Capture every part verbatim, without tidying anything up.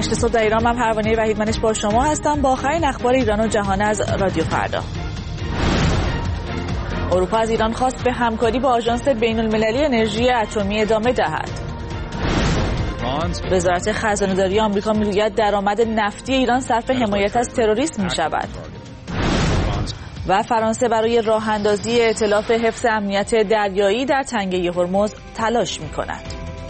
هشت صبح در ایران. من پروانه وحیدمنش با شما هستم با آخرین اخبار ایران و جهان از رادیو فردا. اروپا از ایران خواست به همکاری با آژانس بین‌المللی انرژی اتمی ادامه دهد. وزارت خزانه‌داری آمریکا میگوید درآمد نفتی ایران صرف حمایت از تروریسم می شود. و فرانسه برای راه اندازی ائتلاف حفظ امنیت دریایی در تنگه هرمز تلاش می کند.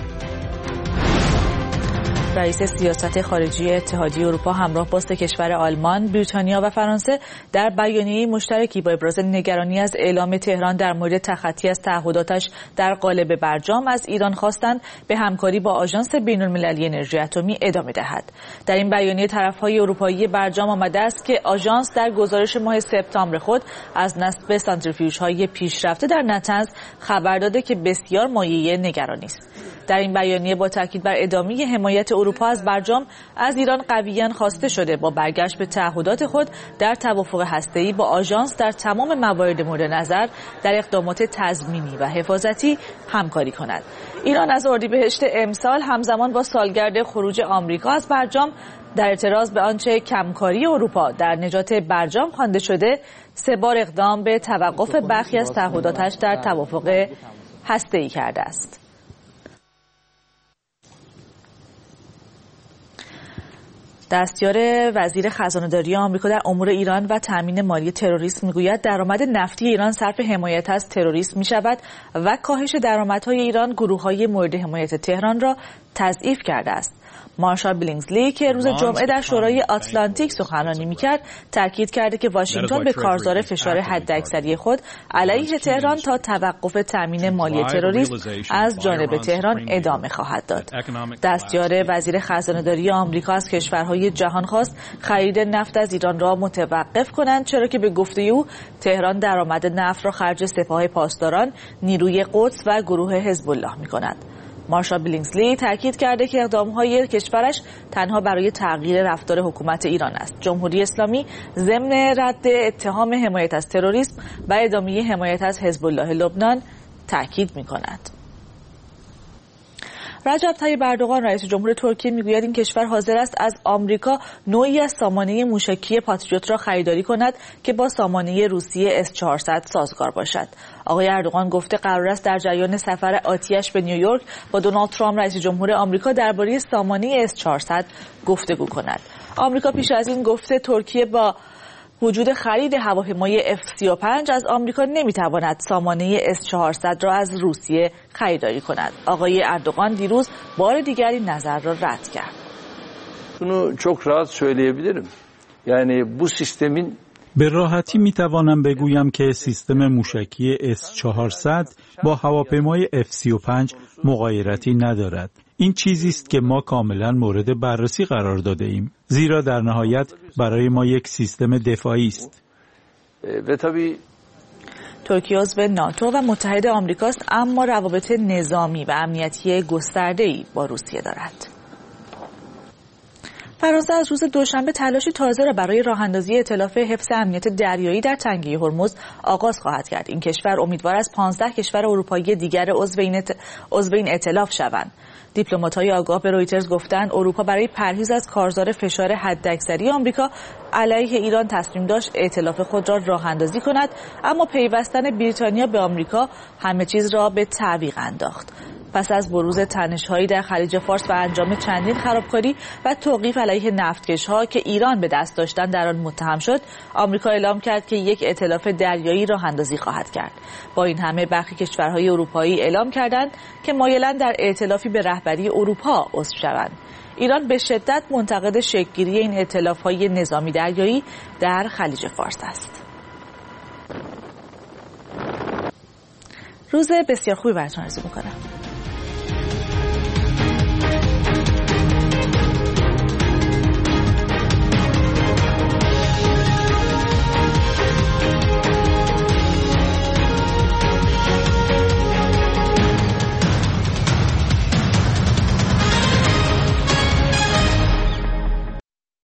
رئیس سیاست خارجی اتحادیه اروپا همراه با سه کشور آلمان، بریتانیا و فرانسه در بیانیه مشترکی با ابراز نگرانی از اعلام تهران در مورد تخطی از تعهداتش در قالب برجام از ایران خواستند به همکاری با آژانس بین‌المللی انرژی اتمی ادامه دهد. در این بیانیه طرف‌های اروپایی برجام آمده است که آژانس در گزارش ماه سپتامبر خود از نصب سانتریفیوژهای پیشرفته در نتنز خبر داده که بسیار مایه نگرانی است. در این بیانیه با تاکید بر ادامه حمایت اروپا از برجام از ایران قویاً خواسته شده با برگشت به تعهدات خود در توافق هسته‌ای با آژانس در تمام موارد مورد نظر در اقدامات تضمینی و حفاظتی همکاری کند. ایران از اردیبهشت امسال همزمان با سالگرد خروج آمریکا از برجام در اعتراض به آنچه کمکاری اروپا در نجات برجام خوانده شده، سه بار اقدام به توقف برخی از تعهداتش در توافق هسته‌ای کرده است. دستیار وزیر خزانه‌داری آمریکا در امور ایران و تامین مالی تروریسم میگوید درآمد نفتی ایران صرف حمایت از تروریسم میشود و کاهش درآمدهای ایران گروه‌های مورد حمایت تهران را تضعیف کرده است. مارشال بیلینگزلی که روز جمعه در شورای آتلانتیک سخنرانی می‌کرد، تاکید کرده که واشنگتن به کارزار فشار حداکثری خود علیه تهران تا توقف تامین مالی تروریسم از جانب تهران ادامه خواهد داد. دستیار وزیر خزانه‌داری آمریکا از کشورهای جهان خواست خرید نفت از ایران را متوقف کنند، چرا که به گفته او تهران درآمد نفت را خرج سپاه پاسداران، نیروی قدس و گروه حزب الله می‌کند. مارشال بیلینگزلی تاکید کرده که اقدام‌های کشورش تنها برای تغییر رفتار حکومت ایران است. جمهوری اسلامی ضمن رد اتهام حمایت از تروریسم و ادامه حمایت از حزب الله لبنان تاکید می‌کند. رجب طیب اردوغان رئیس جمهور ترکیه میگوید این کشور حاضر است از آمریکا نوعی از سامانه موشکی پاتریوت را خریداری کند که با سامانه روسیه اس چهارصد سازگار باشد. آقای اردوغان گفته قرار است در جریان سفر آتیش به نیویورک با دونالد ترامپ رئیس جمهور آمریکا درباره سامانه اس چهارصد گفتگو کند. آمریکا پیش از این گفته ترکیه با وجود خرید هواپیمای اف سی و پنج از آمریکا نمیتواند سامانه اس چهارصد را از روسیه خریداری کند. آقای اردوغان دیروز بار دیگری نظر را رد کرد. Bunu çok rahat söyleyebilirim. Yani bu sistemin به راحتی میتوانم بگویم که سیستم موشکی اس چهارصد با هواپیمای اف سی و پنج مغایرتی ندارد. این چیزی است که ما کاملا مورد بررسی قرار داده ایم، زیرا در نهایت برای ما یک سیستم دفاعی است. و طبعی ترکیه عضو ناتو و متحد آمریکاست، اما روابط نظامی و امنیتی گسترده‌ای با روسیه دارد. فرانسه از روز دوشنبه تلاشی تازه را برای راه اندازی ائتلاف حفظ امنیت دریایی در تنگه هرمز آغاز خواهد کرد. این کشور امیدوار است پانزده کشور اروپایی دیگر عضو این عضو این ائتلاف شوند. دیپلمات‌های آگاه به رویترز گفتند اروپا برای پرهیز از کارزار فشار حداکثری آمریکا علیه ایران تصمیم داشت ائتلاف خود را راه اندازی کند، اما پیوستن بریتانیا به آمریکا همه چیز را به تعویق انداخت. پس از بروز تنش‌هایی در خلیج فارس و انجام چندین خرابکاری و توقیف علیه نفتکش‌ها که ایران به دست داشتن در آن متهم شد، آمریکا اعلام کرد که یک ائتلاف دریایی راه اندازی خواهد کرد. با این همه برخی کشورهای اروپایی اعلام کردند که مایلند در ائتلافی به رهبری اروپا عضو شوند. ایران به شدت منتقد شکل‌گیری این ائتلاف‌های نظامی دریایی در خلیج فارس است. روز بسیار خوبی براتون آرزو می‌کنم.